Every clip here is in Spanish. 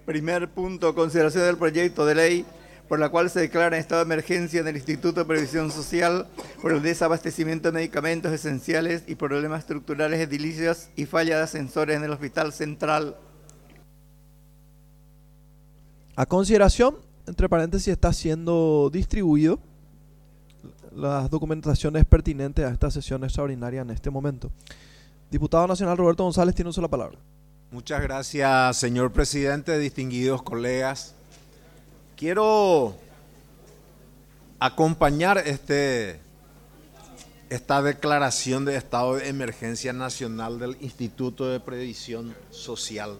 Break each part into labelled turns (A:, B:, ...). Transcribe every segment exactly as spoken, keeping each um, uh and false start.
A: Primer punto, consideración del proyecto de ley por la cual se declara en estado de emergencia en el Instituto de Previsión Social por el desabastecimiento de medicamentos esenciales y problemas estructurales edilicios y falla de ascensores en el Hospital Central.
B: A consideración, entre paréntesis, está siendo distribuido las documentaciones pertinentes a esta sesión extraordinaria en este momento. Diputado Nacional Roberto González tiene uso la palabra.
C: Muchas gracias, señor presidente, distinguidos colegas. Quiero acompañar este, esta declaración de estado de emergencia nacional del Instituto de Previsión Social.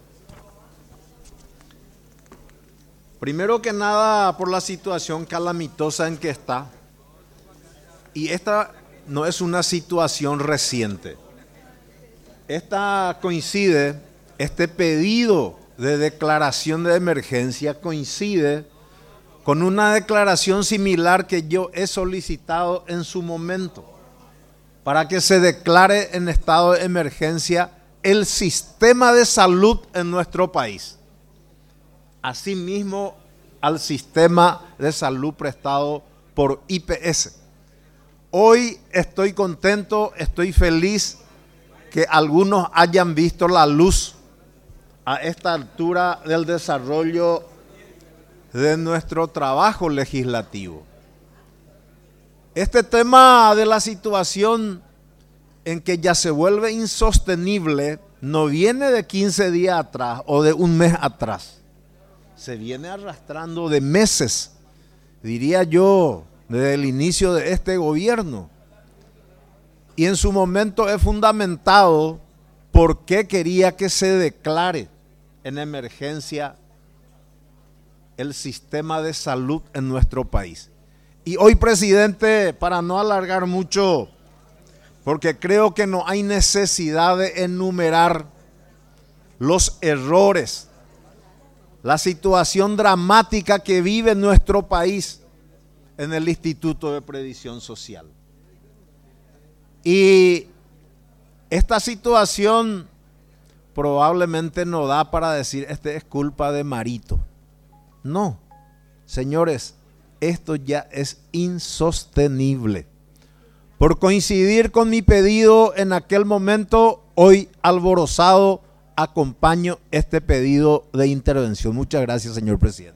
C: Primero que nada, por la situación calamitosa en que está. Y esta no es una situación reciente. Esta coincide, este pedido de declaración de emergencia coincide con una declaración similar que yo he solicitado en su momento para que se declare en estado de emergencia el sistema de salud en nuestro país. Asimismo, al sistema de salud prestado por I P S. Hoy estoy contento, estoy feliz que algunos hayan visto la luz a esta altura del desarrollo de nuestro trabajo legislativo. Este tema de la situación en que ya se vuelve insostenible no viene de quince días atrás o de un mes atrás. Se viene arrastrando de meses, diría yo, desde el inicio de este gobierno. Y en su momento he fundamentado por qué quería que se declare en emergencia el sistema de salud en nuestro país. Y hoy, presidente, para no alargar mucho, porque creo que no hay necesidad de enumerar los errores, la situación dramática que vive nuestro país en el Instituto de Previsión Social. Y esta situación probablemente no da para decir, este es culpa de Marito. No, señores, esto ya es insostenible. Por coincidir con mi pedido en aquel momento, hoy alborozado, acompaño este pedido de intervención. Muchas gracias, señor presidente.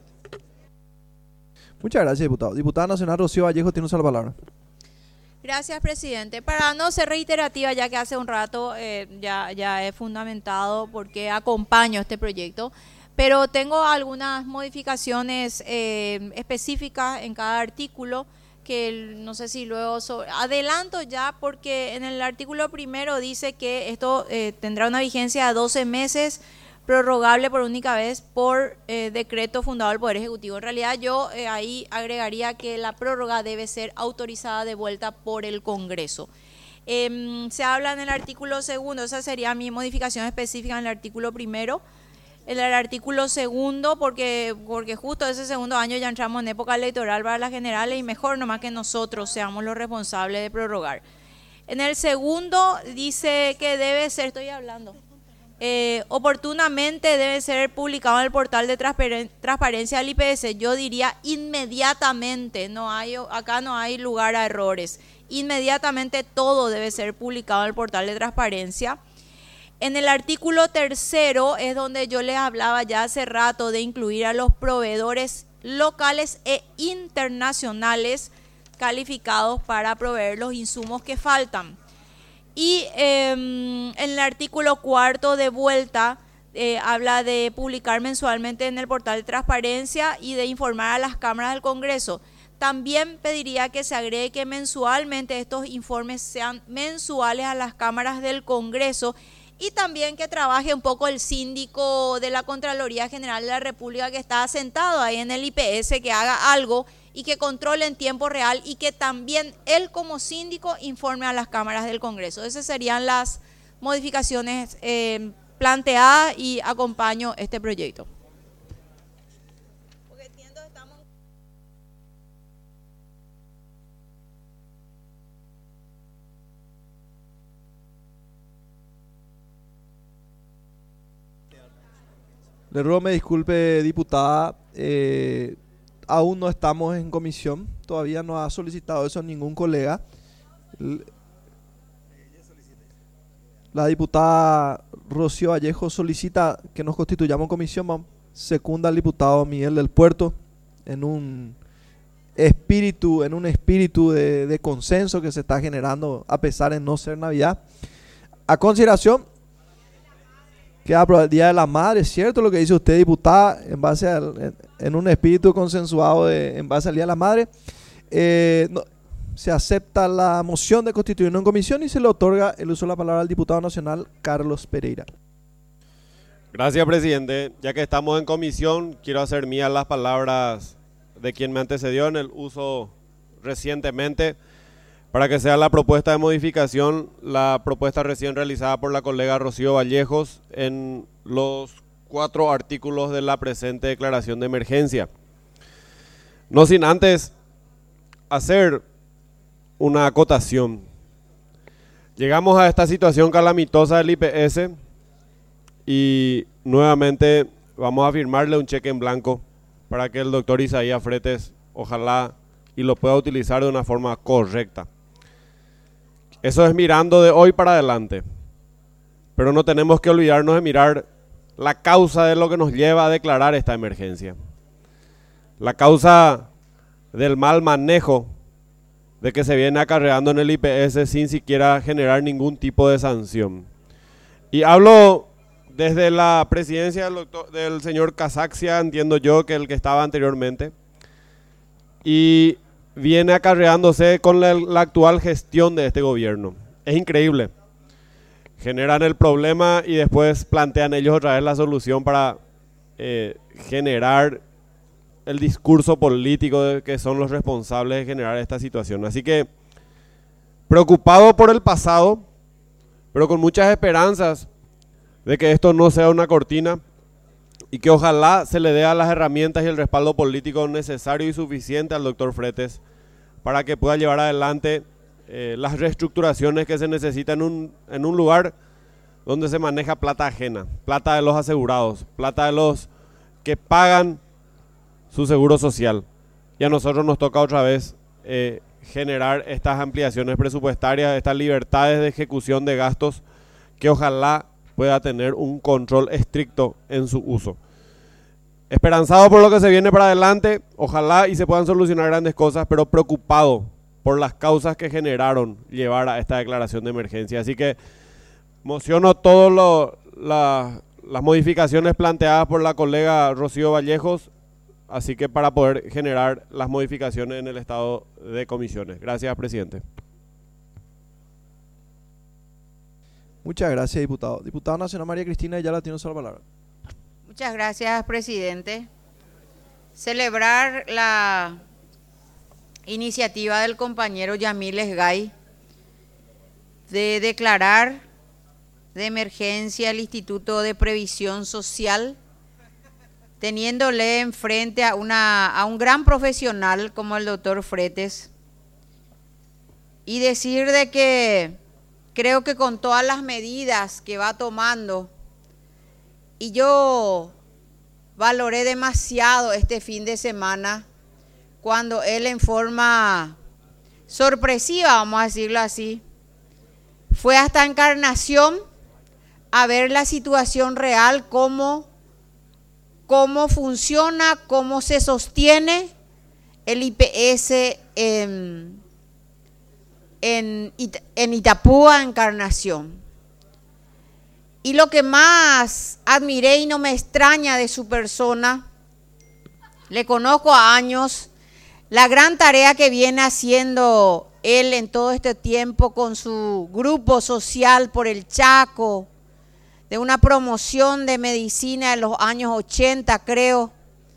B: Muchas gracias, diputado. Diputada Nacional Rocío Vallejo tiene uso la palabra.
D: Gracias, presidente. Para no ser reiterativa, ya que hace un rato eh, ya, ya he fundamentado por qué acompaño este proyecto, pero tengo algunas modificaciones eh, específicas en cada artículo que no sé si luego sobre, adelanto ya porque en el artículo primero dice que esto eh, tendrá una vigencia de doce meses, prorrogable por única vez por eh, decreto fundado del Poder Ejecutivo. En realidad yo eh, ahí agregaría que la prórroga debe ser autorizada de vuelta por el Congreso. Eh, se habla en el artículo segundo, esa sería mi modificación específica en el artículo primero. En el artículo segundo, porque, porque justo ese segundo año ya entramos en época electoral para las generales y mejor nomás que nosotros seamos los responsables de prorrogar. En el segundo dice que debe ser, estoy hablando, eh, oportunamente debe ser publicado en el portal de transparen- transparencia del I P S. Yo diría inmediatamente, no hay, acá no hay lugar a errores. Inmediatamente todo debe ser publicado en el portal de transparencia. En el artículo tercero es donde yo les hablaba ya hace rato de incluir a los proveedores locales e internacionales calificados para proveer los insumos que faltan. Y eh, en el artículo cuarto de vuelta eh, habla de publicar mensualmente en el portal de transparencia y de informar a las cámaras del Congreso. También pediría que se agregue que mensualmente estos informes sean mensuales a las cámaras del Congreso. Y también que trabaje un poco el síndico de la Contraloría General de la República que está sentado ahí en el I P S, que haga algo y que controle en tiempo real y que también él como síndico informe a las cámaras del Congreso. Esas serían las modificaciones eh, planteadas y acompaño este proyecto.
B: Le ruego me disculpe, diputada, eh, aún no estamos en comisión, todavía no ha solicitado eso ningún colega. La diputada Rocío Vallejo solicita que nos constituyamos en comisión, secunda al diputado Miguel del Puerto, en un espíritu, en un espíritu de, de consenso que se está generando a pesar de no ser Navidad. A consideración, queda por el Día de la Madre, ¿cierto lo que dice usted, diputada, en base al, en, en un espíritu consensuado de, en base al Día de la Madre? Eh, no, se acepta la moción de constituirnos en comisión y se le otorga el uso de la palabra al diputado nacional Carlos Pereira.
E: Gracias, presidente. Ya que estamos en comisión, quiero hacer mías las palabras de quien me antecedió en el uso recientemente, para que sea la propuesta de modificación, la propuesta recién realizada por la colega Rocío Vallejos en los cuatro artículos de la presente declaración de emergencia. No sin antes hacer una acotación. Llegamos a esta situación calamitosa del I P S y nuevamente vamos a firmarle un cheque en blanco para que el doctor Isaías Fretes, ojalá, y lo pueda utilizar de una forma correcta. Eso es mirando de hoy para adelante, pero no tenemos que olvidarnos de mirar la causa de lo que nos lleva a declarar esta emergencia. La causa del mal manejo de que se viene acarreando en el I P S sin siquiera generar ningún tipo de sanción. Y hablo desde la presidencia del, doctor, del señor Casaxia, entiendo yo que el que estaba anteriormente, y viene acarreándose con la, la actual gestión de este gobierno. Es increíble. Generan el problema y después plantean ellos otra vez la solución para eh, generar el discurso político de que son los responsables de generar esta situación. Así que, preocupado por el pasado, pero con muchas esperanzas de que esto no sea una cortina y que ojalá se le dé a las herramientas y el respaldo político necesario y suficiente al doctor Fretes para que pueda llevar adelante eh, las reestructuraciones que se necesitan en un, en un lugar donde se maneja plata ajena, plata de los asegurados, plata de los que pagan su seguro social. Y a nosotros nos toca otra vez eh, generar estas ampliaciones presupuestarias, estas libertades de ejecución de gastos que ojalá pueda tener un control estricto en su uso. Esperanzado por lo que se viene para adelante, ojalá y se puedan solucionar grandes cosas, pero preocupado por las causas que generaron llevar a esta declaración de emergencia. Así que mociono todas la, las modificaciones planteadas por la colega Rocío Vallejos, así que para poder generar las modificaciones en el estado de comisiones. Gracias, presidente.
B: Muchas gracias, diputado. Diputada nacional María Cristina, ya la tiene usted la palabra.
F: Muchas gracias, presidente. Celebrar la iniciativa del compañero Yamil Esgay de declarar de emergencia el Instituto de Previsión Social, teniéndole enfrente a, una, a un gran profesional como el doctor Fretes, y decir de que creo que con todas las medidas que va tomando, y yo valoré demasiado este fin de semana cuando él en forma sorpresiva, vamos a decirlo así, fue hasta Encarnación a ver la situación real, cómo, cómo funciona, cómo se sostiene el I P S en, en, en Itapúa, Encarnación. Y lo que más admiré y no me extraña de su persona, le conozco a años, la gran tarea que viene haciendo él en todo este tiempo con su grupo social por el Chaco, de una promoción de medicina en los años ochenta, creo.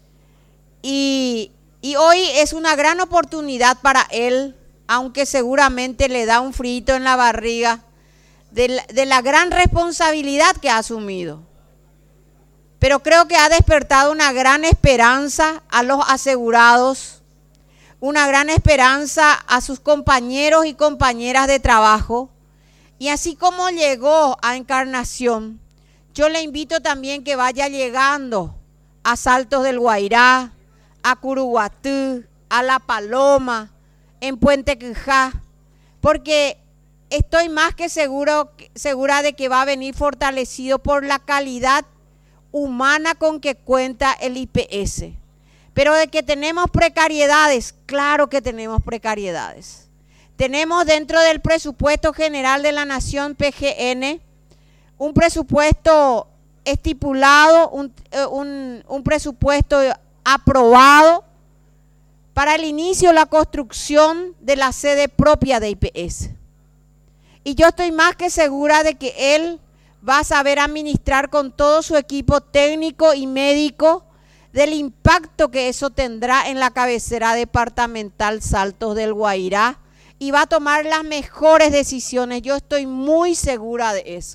F: Y, y hoy es una gran oportunidad para él, aunque seguramente le da un frito en la barriga, de la, de la gran responsabilidad que ha asumido. Pero creo que ha despertado una gran esperanza a los asegurados, una gran esperanza a sus compañeros y compañeras de trabajo. Y así como llegó a Encarnación, Yo le invito también que vaya llegando a Saltos del Guairá, a Curuguatú, a La Paloma, en Puente Quijá, porque estoy más que seguro, segura de que va a venir fortalecido por la calidad humana con que cuenta el I P S. Pero de que tenemos precariedades, claro que tenemos precariedades. Tenemos dentro del presupuesto general de la Nación, P G N, un presupuesto estipulado, un, un, un presupuesto aprobado para el inicio de la construcción de la sede propia de I P S. Y yo estoy más que segura de que él va a saber administrar con todo su equipo técnico y médico del impacto que eso tendrá en la cabecera departamental Saltos del Guairá y va a tomar las mejores decisiones. Yo estoy muy segura de eso.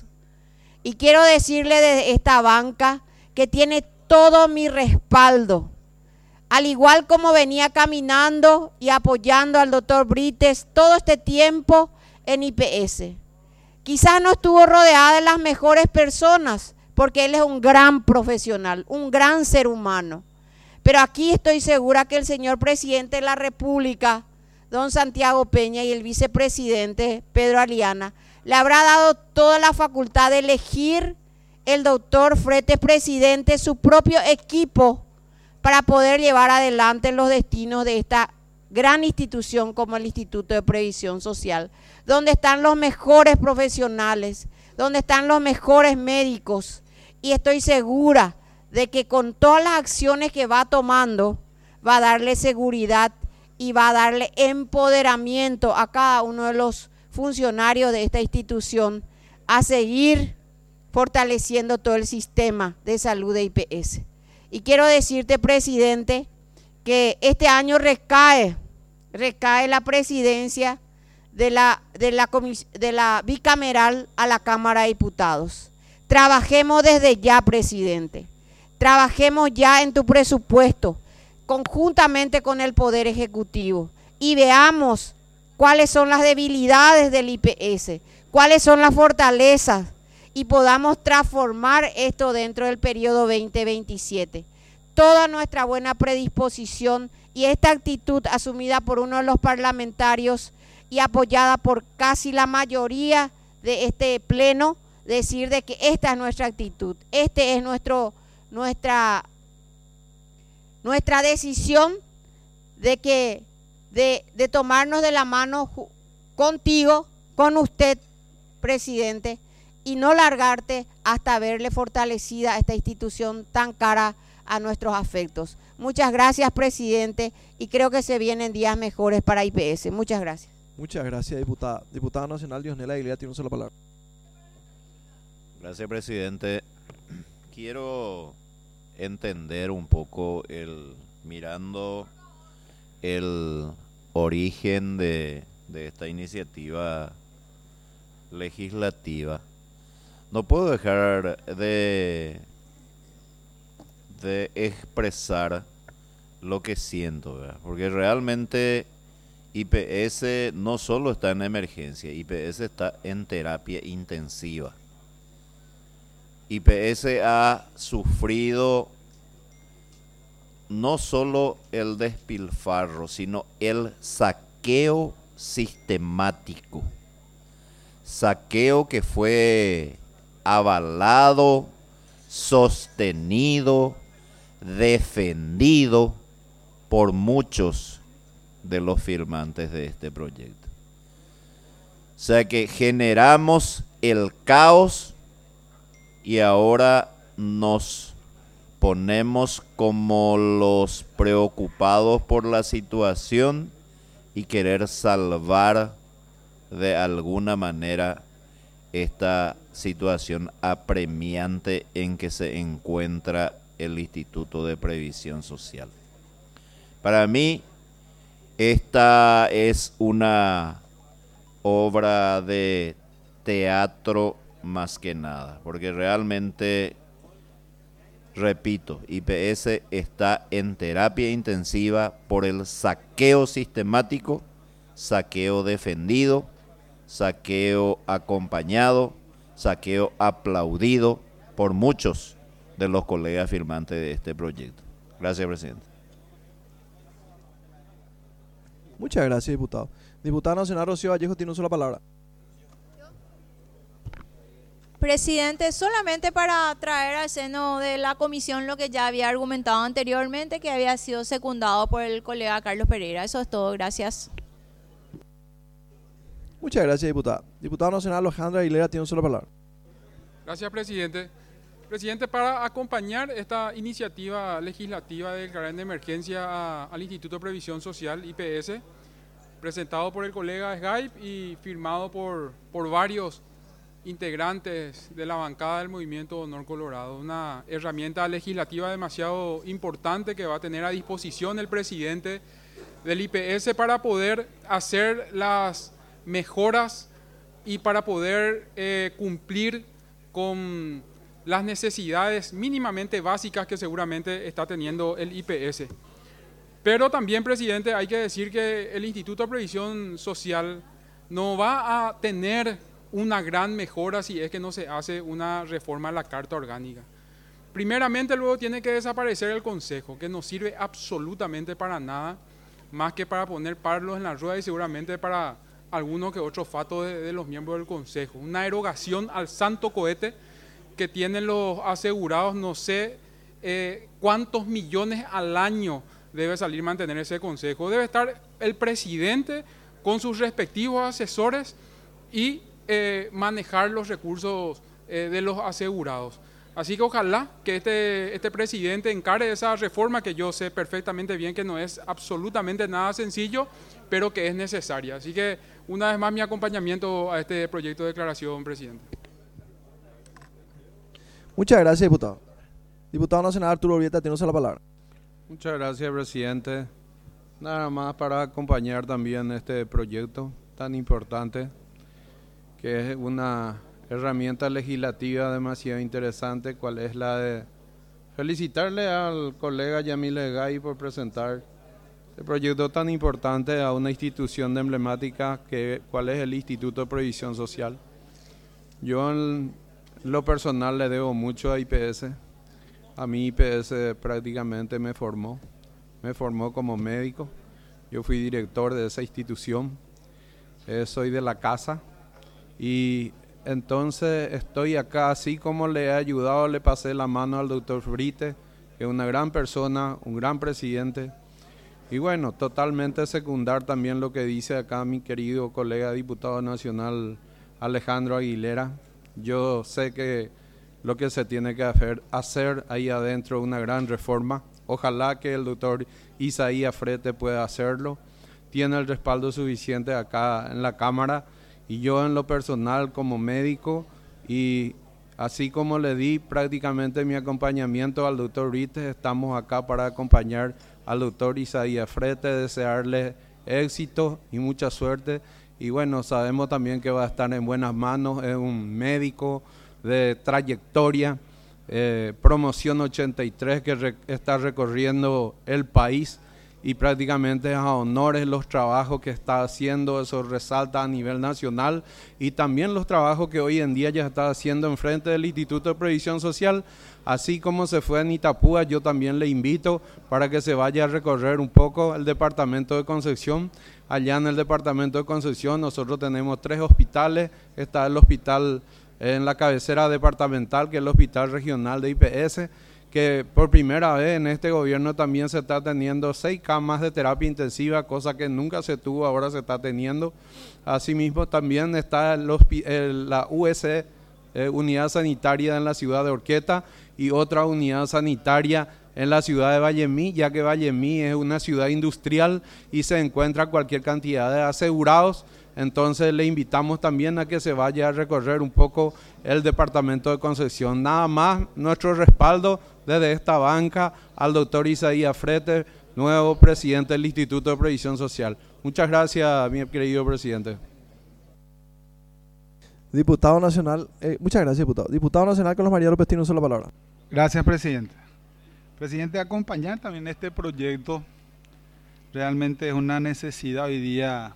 F: Y quiero decirle de esta banca que tiene todo mi respaldo. Al igual como venía caminando y apoyando al doctor Brites todo este tiempo en I P S. Quizás no estuvo rodeada de las mejores personas, porque él es un gran profesional, un gran ser humano. Pero aquí estoy segura que el señor presidente de la República, don Santiago Peña, y el vicepresidente Pedro Aliana, le habrá dado toda la facultad de elegir el doctor Fretes presidente, su propio equipo, para poder llevar adelante los destinos de esta gran institución como el Instituto de Previsión Social, donde están los mejores profesionales, donde están los mejores médicos, y estoy segura de que con todas las acciones que va tomando, va a darle seguridad y va a darle empoderamiento a cada uno de los funcionarios de esta institución a seguir fortaleciendo todo el sistema de salud de I P S. Y quiero decirte, presidente, que este año recae, recae la presidencia de la, de la, de la bicameral a la Cámara de Diputados. Trabajemos desde ya, presidente. Trabajemos ya en tu presupuesto, conjuntamente con el Poder Ejecutivo, y veamos cuáles son las debilidades del I P S, cuáles son las fortalezas, y podamos transformar esto dentro del periodo veinte veintisiete. Toda nuestra buena predisposición y esta actitud asumida por uno de los parlamentarios y apoyada por casi la mayoría de este pleno, decir de que esta es nuestra actitud, este es nuestro, nuestra, nuestra decisión de, que, de, de tomarnos de la mano contigo, con usted, presidente, y no largarte hasta verle fortalecida a esta institución tan cara a nuestros afectos. Muchas gracias, presidente, y creo que se vienen días mejores para I P S. Muchas gracias.
B: Muchas gracias, diputada. Diputada nacional Diosnela Aguilera tiene una sola palabra.
G: Gracias, presidente. Quiero entender un poco el mirando el origen de, de esta iniciativa legislativa. No puedo dejar de, de expresar lo que siento, ¿verdad? Porque realmente I P S no solo está en emergencia, I P S está en terapia intensiva. I P S ha sufrido no solo el despilfarro, sino el saqueo sistemático. Saqueo que fue avalado, sostenido, defendido por muchos de los firmantes de este proyecto. O sea que generamos el caos y ahora nos ponemos como los preocupados por la situación y querer salvar de alguna manera esta situación apremiante en que se encuentra el Instituto de Previsión Social. Para mí, esta es una obra de teatro más que nada, porque realmente, repito, I P S está en terapia intensiva por el saqueo sistemático, saqueo defendido, saqueo acompañado, saqueo aplaudido por muchos de los colegas firmantes de este proyecto. Gracias, presidente.
B: Muchas gracias, diputado. Diputada nacional Rocío Vallejo tiene una sola palabra.
D: Presidente, solamente para traer al seno de la comisión lo que ya había argumentado anteriormente, que había sido secundado por el colega Carlos Pereira. Eso es todo, gracias.
B: Muchas gracias, diputada. Diputado nacional Alejandra Aguilera tiene una sola palabra.
H: Gracias, presidente. Presidente, para acompañar esta iniciativa legislativa de declarar de emergencia a, al Instituto de Previsión Social, I P S, presentado por el colega Skype y firmado por, por varios integrantes de la bancada del Movimiento Honor Colorado, una herramienta legislativa demasiado importante que va a tener a disposición el presidente del I P S para poder hacer las mejoras y para poder eh, cumplir con las necesidades mínimamente básicas que seguramente está teniendo el I P S. Pero también, presidente, hay que decir que el Instituto de Previsión Social no va a tener una gran mejora si es que no se hace una reforma a la Carta Orgánica. Primeramente, luego tiene que desaparecer el Consejo, que no sirve absolutamente para nada, más que para poner palos en la rueda y seguramente para alguno que otro fato de, de los miembros del Consejo. Una erogación al santo cohete que tienen los asegurados, no sé eh, cuántos millones al año debe salir mantener ese Consejo. Debe estar el presidente con sus respectivos asesores y eh, manejar los recursos eh, de los asegurados. Así que ojalá que este, este presidente encare esa reforma, que yo sé perfectamente bien que no es absolutamente nada sencillo, pero que es necesaria. Así que una vez más mi acompañamiento a este proyecto de declaración, presidente.
B: Muchas gracias, diputado. Diputado nacional Arturo Urbieta tiene la palabra.
I: Muchas gracias, presidente. Nada más para acompañar también este proyecto tan importante, que es una herramienta legislativa demasiado interesante, cual es la de felicitarle al colega Yamil Egay por presentar este proyecto tan importante a una institución emblemática que cual es el Instituto de Previsión Social. Yo en lo personal le debo mucho a I P S. A mí I P S prácticamente me formó, me formó como médico. Yo fui director de esa institución, eh, soy de la casa y entonces estoy acá, así como le he ayudado, le pasé la mano al doctor Frite, que es una gran persona, un gran presidente. Y bueno, totalmente secundar también lo que dice acá mi querido colega diputado nacional Alejandro Aguilera. Yo sé que lo que se tiene que hacer, hacer ahí adentro una gran reforma. Ojalá que el doctor Isaías Frete pueda hacerlo. Tiene el respaldo suficiente acá en la Cámara. Y yo en lo personal como médico, y así como le di prácticamente mi acompañamiento al doctor Rites, estamos acá para acompañar al doctor Isaías Frete, desearle éxito y mucha suerte. Y bueno, sabemos también que va a estar en buenas manos, es un médico de trayectoria, eh, promoción ochenta y tres que re, está recorriendo el país. Y prácticamente a honores los trabajos que está haciendo, eso resalta a nivel nacional, y también los trabajos que hoy en día ya está haciendo enfrente del Instituto de Previsión Social. Así como se fue en Itapúa, yo también le invito para que se vaya a recorrer un poco el departamento de Concepción. Allá en el departamento de Concepción nosotros tenemos tres hospitales, está el hospital en la cabecera departamental, que es el hospital regional de I P S, que por primera vez en este gobierno también se está teniendo seis camas de terapia intensiva, cosa que nunca se tuvo, ahora se está teniendo. Asimismo también está el, el, la U S, eh, unidad sanitaria en la ciudad de Orqueta, y otra unidad sanitaria en la ciudad de Vallemí, ya que Vallemí es una ciudad industrial y se encuentra cualquier cantidad de asegurados. Entonces le invitamos también a que se vaya a recorrer un poco el departamento de Concepción. Nada más, nuestro respaldo desde esta banca al doctor Isaías Frete, nuevo presidente del Instituto de Previsión Social. Muchas gracias, mi querido presidente.
B: Diputado nacional, eh, muchas gracias, diputado. Diputado nacional Carlos María López tiene una sola palabra.
J: Gracias, presidente. Presidente, acompañar también este proyecto. Realmente es una necesidad hoy día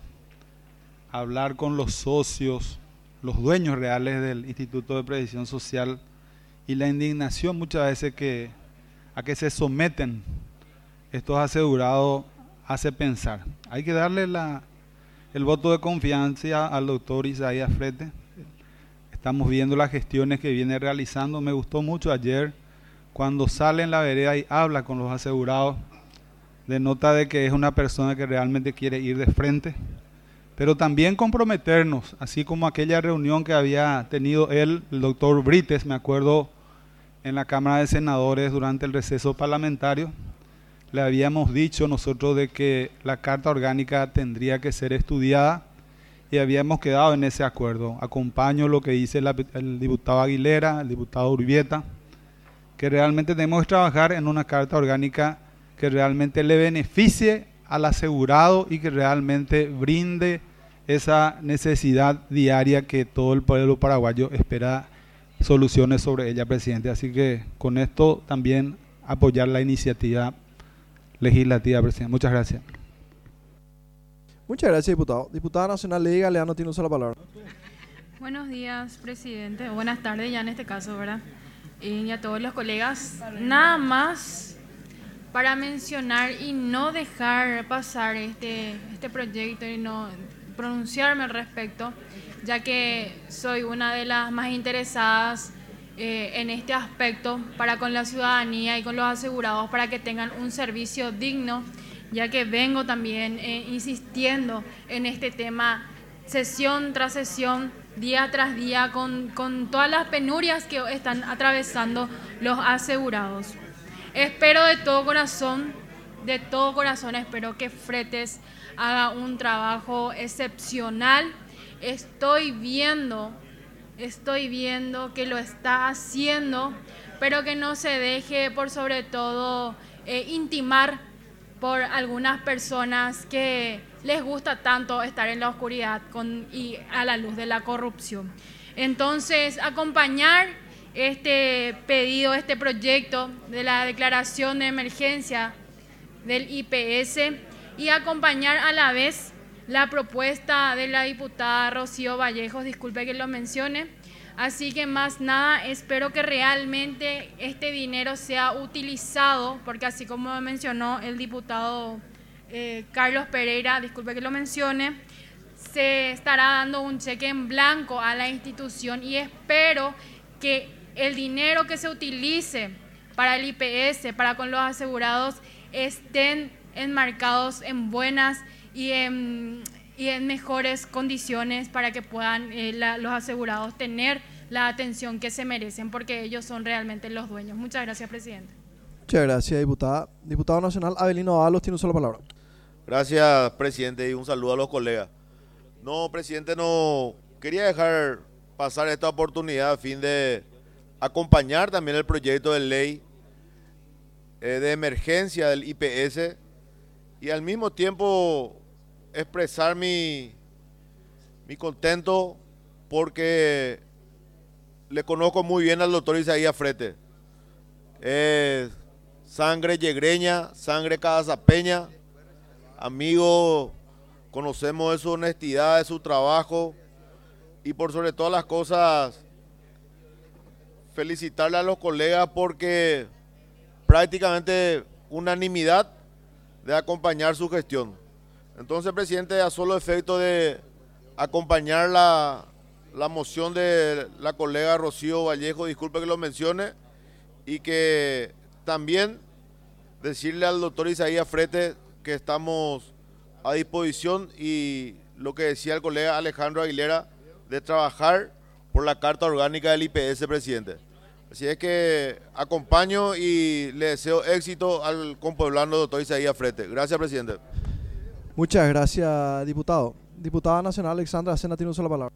J: hablar con los socios, los dueños reales del Instituto de Previsión Social, y la indignación muchas veces que, a que se someten estos asegurados hace pensar. Hay que darle la, el voto de confianza al doctor Isaías Fretes. Estamos viendo las gestiones que viene realizando. Me gustó mucho ayer cuando sale en la vereda y habla con los asegurados, denota de que es una persona que realmente quiere ir de frente, pero también comprometernos, así como aquella reunión que había tenido él, el doctor Brites, me acuerdo, en la Cámara de Senadores durante el receso parlamentario, le habíamos dicho nosotros de que la Carta Orgánica tendría que ser estudiada y habíamos quedado en ese acuerdo. Acompaño lo que dice la, el diputado Aguilera, el diputado Urbieta, que realmente tenemos que trabajar en una Carta Orgánica que realmente le beneficie al asegurado y que realmente brinde esa necesidad diaria que todo el pueblo paraguayo espera soluciones sobre ella, presidente. Así que con esto también apoyar la iniciativa legislativa, presidente. Muchas gracias.
B: Muchas gracias, diputado. Diputada Nacional Ley Galeano tiene uso la palabra.
K: Buenos días, presidente. Buenas tardes ya en este caso, ¿verdad? Y a todos los colegas. Nada más para mencionar y no dejar pasar este, este proyecto y no pronunciarme al respecto, ya que soy una de las más interesadas eh, en este aspecto para con la ciudadanía y con los asegurados para que tengan un servicio digno, ya que vengo también eh, insistiendo en este tema sesión tras sesión, día tras día, con, con todas las penurias que están atravesando los asegurados. Espero de todo corazón, de todo corazón, espero que Fretes haga un trabajo excepcional. Estoy viendo, estoy viendo que lo está haciendo, pero que no se deje por sobre todo eh, intimar por algunas personas que les gusta tanto estar en la oscuridad con, y a la luz de la corrupción. Entonces, acompañar este pedido, este proyecto de la declaración de emergencia del I P S y acompañar a la vez la propuesta de la diputada Rocío Vallejos, disculpe que lo mencione. Así que más nada, espero que realmente este dinero sea utilizado, porque así como mencionó el diputado eh, Carlos Pereira, disculpe que lo mencione, se estará dando un cheque en blanco a la institución y espero que el dinero que se utilice para el I P S, para con los asegurados, estén enmarcados en buenas y en, y en mejores condiciones para que puedan eh, la, los asegurados tener la atención que se merecen, porque ellos son realmente los dueños. Muchas gracias, presidente.
B: Muchas gracias, diputada. Diputado Nacional Avelino Ábalos tiene una sola palabra.
L: Gracias, presidente, y un saludo a los colegas. No, presidente, no quería dejar pasar esta oportunidad a fin de acompañar también el proyecto de ley eh, de emergencia del I P S y al mismo tiempo expresar mi, mi contento porque le conozco muy bien al doctor Isaías Fretes. Es sangre yegreña, sangre casapeña, amigo, conocemos de su honestidad, de su trabajo y por sobre todas las cosas felicitarle a los colegas porque prácticamente unanimidad de acompañar su gestión. Entonces, presidente, a solo efecto de acompañar la, la moción de la colega Rocío Vallejo, disculpe que lo mencione, y que también decirle al doctor Isaías Fretes que estamos a disposición y lo que decía el colega Alejandro Aguilera, de trabajar por la Carta Orgánica del I P S, presidente. Así es que acompaño y le deseo éxito al compueblano doctor Isaías Fretes. Gracias, presidente.
B: Muchas gracias, diputado. Diputada Nacional Alexandra Acena tiene una sola palabra.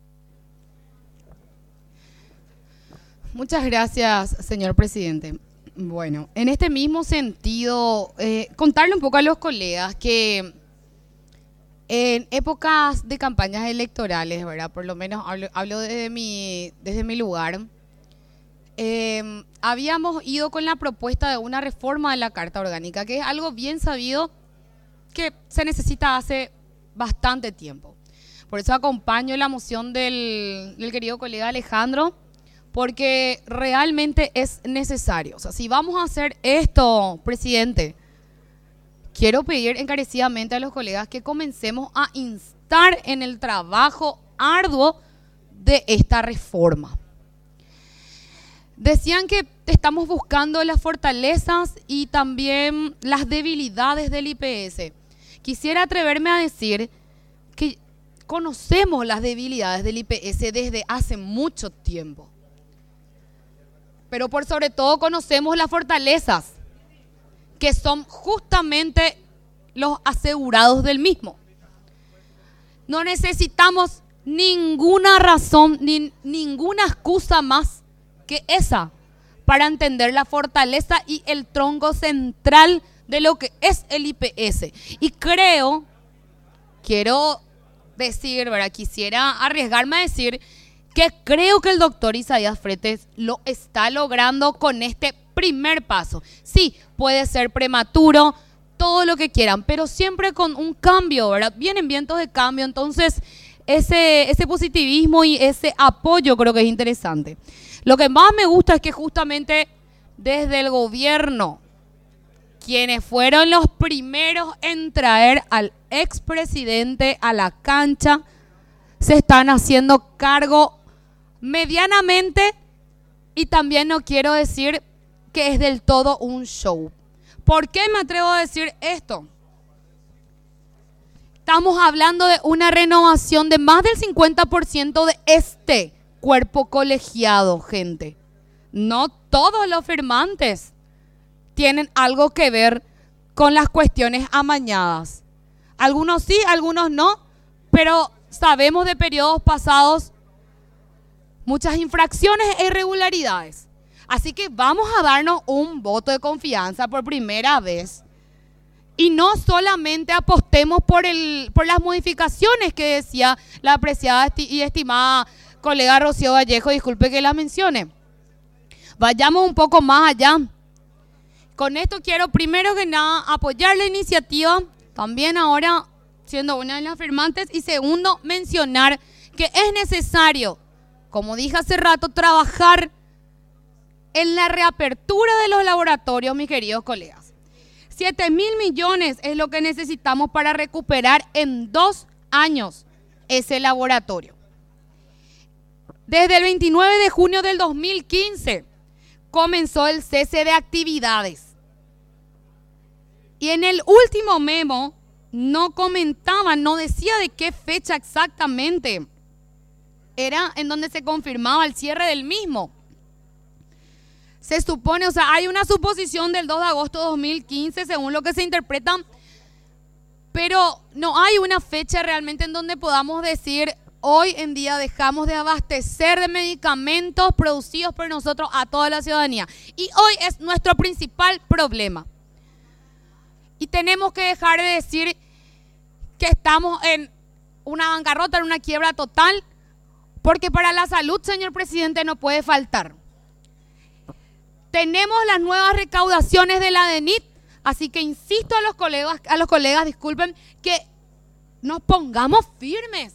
M: Muchas gracias, señor presidente. Bueno, en este mismo sentido, eh, contarle un poco a los colegas que en épocas de campañas electorales, ¿verdad? Por lo menos hablo, hablo desde, mi, desde mi lugar, eh, habíamos ido con la propuesta de una reforma de la Carta Orgánica, que es algo bien sabido que se necesita hace bastante tiempo. Por eso acompaño la moción del, del querido colega Alejandro, porque realmente es necesario. O sea, si vamos a hacer esto, presidente, quiero pedir encarecidamente a los colegas que comencemos a instar en el trabajo arduo de esta reforma. Decían que estamos buscando las fortalezas y también las debilidades del I P S. Quisiera atreverme a decir que conocemos las debilidades del I P S desde hace mucho tiempo. Pero por sobre todo conocemos las fortalezas, que son justamente los asegurados del mismo. No necesitamos ninguna razón, ni ninguna excusa más que esa para entender la fortaleza y el tronco central de lo que es el I P S. Y creo, quiero decir, ¿verdad? Quisiera arriesgarme a decir que creo que el doctor Isaías Fretes lo está logrando con este primer paso. Sí, puede ser prematuro, todo lo que quieran, pero siempre con un cambio, ¿verdad? Vienen vientos de cambio, entonces ese, ese positivismo y ese apoyo creo que es interesante. Lo que más me gusta es que justamente desde el gobierno, quienes fueron los primeros en traer al expresidente a la cancha, se están haciendo cargo medianamente, y también no quiero decir que es del todo un show. ¿Por qué me atrevo a decir esto? Estamos hablando de una renovación de más del cincuenta por ciento de este cuerpo colegiado, gente. No todos los firmantes tienen algo que ver con las cuestiones amañadas. Algunos sí, algunos no, pero sabemos de periodos pasados muchas infracciones e irregularidades. Así que vamos a darnos un voto de confianza por primera vez y no solamente apostemos por, el, por las modificaciones que decía la apreciada y estimada colega Rocío Vallejo, disculpe que la mencione. Vayamos un poco más allá. Con esto quiero primero que nada apoyar la iniciativa, también ahora siendo una de las firmantes, y segundo, mencionar que es necesario, como dije hace rato, trabajar en la reapertura de los laboratorios, mis queridos colegas. siete mil millones es lo que necesitamos para recuperar en dos años ese laboratorio. Desde el veintinueve de junio del dos mil quince comenzó el cese de actividades. Y en el último memo no comentaba, no decía de qué fecha exactamente era en donde se confirmaba el cierre del mismo. Se supone, o sea, hay una suposición del dos de agosto de dos mil quince, según lo que se interpreta, pero no hay una fecha realmente en donde podamos decir, hoy en día dejamos de abastecer de medicamentos producidos por nosotros a toda la ciudadanía. Y hoy es nuestro principal problema. Y tenemos que dejar de decir que estamos en una bancarrota, en una quiebra total, porque para la salud, señor presidente, no puede faltar. Tenemos las nuevas recaudaciones de la DENIT, así que insisto a los colegas, a los colegas, disculpen, que nos pongamos firmes.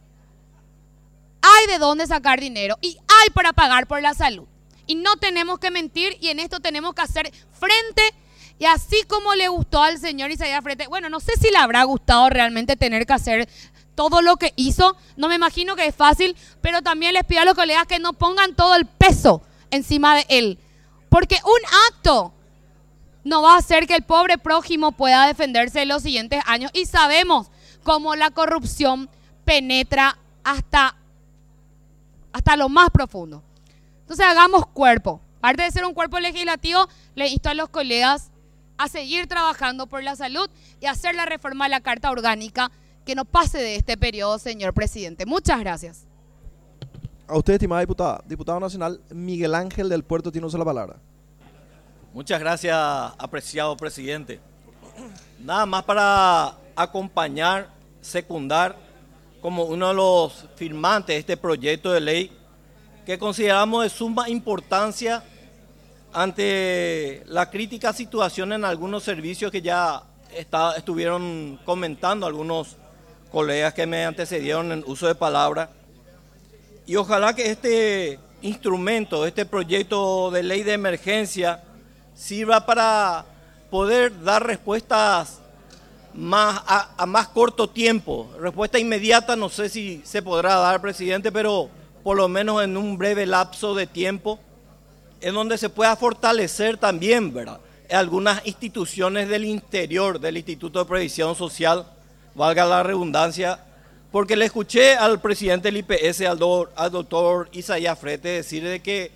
M: Hay de dónde sacar dinero y hay para pagar por la salud. Y no tenemos que mentir, y en esto tenemos que hacer frente. Y así como le gustó al señor Isaías Fretes, bueno, no sé si le habrá gustado realmente tener que hacer todo lo que hizo, no me imagino que es fácil, pero también les pido a los colegas que no pongan todo el peso encima de él, porque un acto no va a hacer que el pobre prójimo pueda defenderse en los siguientes años, y sabemos cómo la corrupción penetra hasta, hasta lo más profundo. Entonces hagamos cuerpo. Aparte de ser un cuerpo legislativo, le insto a los colegas a seguir trabajando por la salud y hacer la reforma de la Carta Orgánica que no pase de este periodo, señor presidente. Muchas gracias.
B: A usted, estimada diputada. Diputado nacional Miguel Ángel del Puerto tiene uso la palabra.
N: Muchas gracias, apreciado presidente. Nada más para acompañar, secundar como uno de los firmantes de este proyecto de ley que consideramos de suma importancia ante la crítica situación en algunos servicios que ya está, estuvieron comentando algunos colegas que me antecedieron en uso de palabra. Y ojalá que este instrumento, este proyecto de ley de emergencia, sirva para poder dar respuestas más a, a más corto tiempo. Respuesta inmediata no sé si se podrá dar, presidente, pero por lo menos en un breve lapso de tiempo, en donde se pueda fortalecer también, ¿verdad?, algunas instituciones del interior del Instituto de Previsión Social, valga la redundancia, porque le escuché al presidente del I P S, al, do, al doctor Isaías Frete, decir de que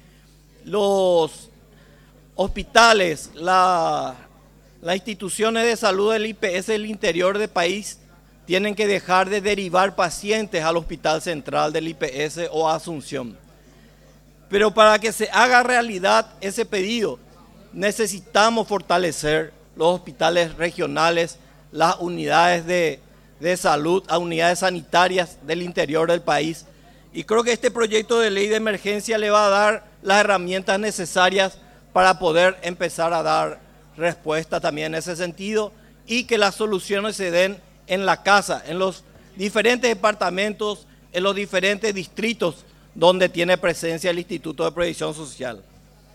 N: los hospitales, la, las instituciones de salud del I P S del interior del país tienen que dejar de derivar pacientes al Hospital Central del I P S o a Asunción. Pero para que se haga realidad ese pedido, necesitamos fortalecer los hospitales regionales, las unidades de, de salud, las unidades sanitarias del interior del país. Y creo que este proyecto de ley de emergencia le va a dar las herramientas necesarias para poder empezar a dar respuesta también en ese sentido y que las soluciones se den en la casa, en los diferentes departamentos, en los diferentes distritos donde tiene presencia el Instituto de Previsión Social.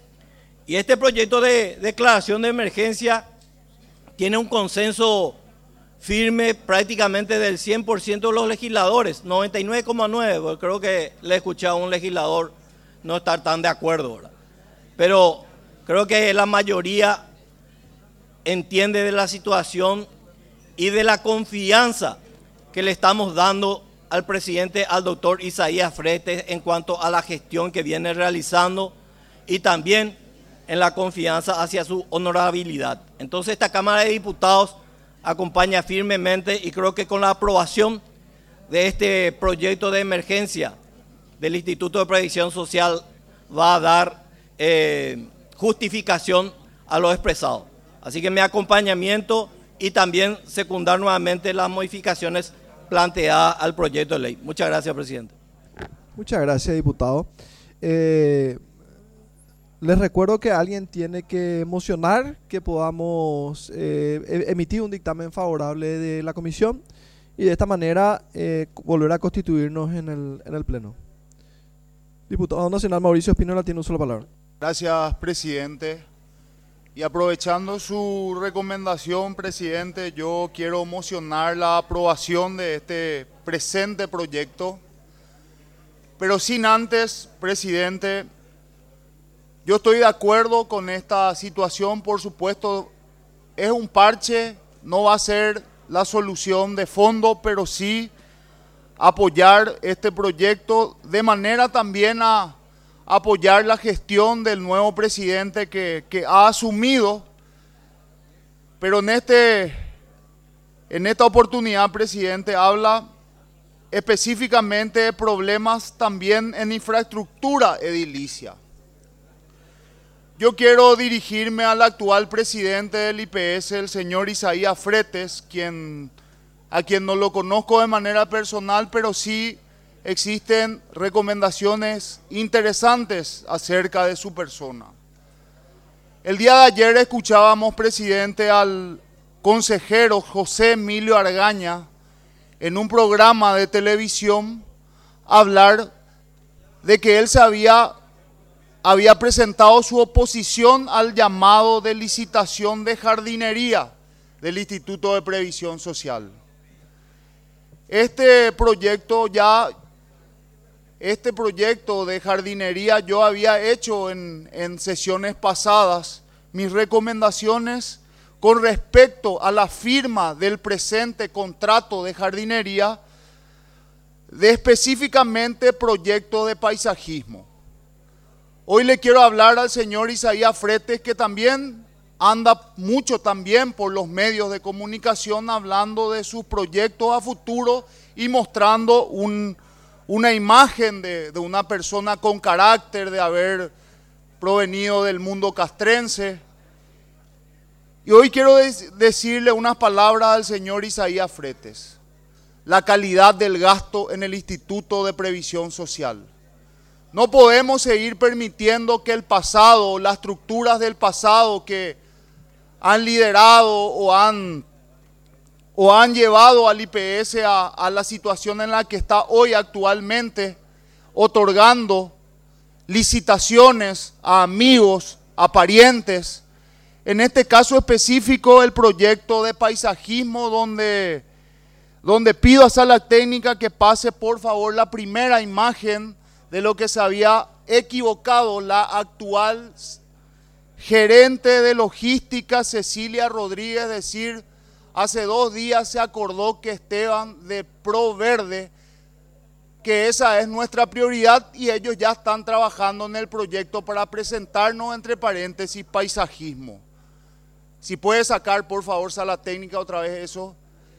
N: Y este proyecto de declaración de emergencia tiene un consenso firme prácticamente del cien por ciento de los legisladores, noventa y nueve coma nueve, porque creo que le he escuchado a un legislador no estar tan de acuerdo, ¿verdad? Pero creo que la mayoría entiende de la situación y de la confianza que le estamos dando al presidente, al doctor Isaías Frete, en cuanto a la gestión que viene realizando y también en la confianza hacia su honorabilidad. Entonces esta Cámara de Diputados acompaña firmemente y creo que con la aprobación de este proyecto de emergencia del Instituto de Previsión Social va a dar eh, justificación a lo expresado. Así que mi acompañamiento y también secundar nuevamente las modificaciones planteadas al proyecto de ley. Muchas gracias, presidente.
B: Muchas gracias, diputado. Eh, les recuerdo que alguien tiene que mocionar que podamos eh, emitir un dictamen favorable de la comisión y de esta manera eh, volver a constituirnos en el, en el pleno. Diputado nacional Mauricio Espínola tiene una sola palabra.
O: Gracias, presidente. Y aprovechando su recomendación, presidente, yo quiero mocionar la aprobación de este presente proyecto. Pero sin antes, presidente, yo estoy de acuerdo con esta situación, por supuesto, es un parche, no va a ser la solución de fondo, pero sí apoyar este proyecto de manera también a apoyar la gestión del nuevo presidente que, que ha asumido, pero en, este, en esta oportunidad, presidente, habla específicamente de problemas también en infraestructura edilicia. Yo quiero dirigirme al actual presidente del I P S, el señor Isaías Fretes, quien, a quien no lo conozco de manera personal, pero sí existen recomendaciones interesantes acerca de su persona. El día de ayer escuchábamos, presidente, al consejero José Emilio Argaña en un programa de televisión hablar de que él se había, había presentado su oposición al llamado de licitación de jardinería del Instituto de Previsión Social. Este proyecto ya... Este proyecto de jardinería yo había hecho en, en sesiones pasadas mis recomendaciones con respecto a la firma del presente contrato de jardinería de específicamente proyecto de paisajismo. Hoy le quiero hablar al señor Isaías Fretes, que también anda mucho también por los medios de comunicación hablando de sus proyectos a futuro y mostrando un una imagen de, de una persona con carácter, de haber provenido del mundo castrense. Y hoy quiero des, decirle unas palabras al señor Isaías Fretes. La calidad del gasto en el Instituto de Previsión Social. No podemos seguir permitiendo que el pasado, las estructuras del pasado que han liderado o han o han llevado al I P S a, a la situación en la que está hoy actualmente, otorgando licitaciones a amigos, a parientes. En este caso específico, el proyecto de paisajismo, donde, donde pido a Sala Técnica que pase por favor la primera imagen de lo que se había equivocado la actual gerente de logística, Cecilia Rodríguez, es decir, hace dos días se acordó que Esteban de Proverde, que esa es nuestra prioridad y ellos ya están trabajando en el proyecto para presentarnos, entre paréntesis, paisajismo. Si puede sacar, por favor, Sala Técnica, otra vez eso.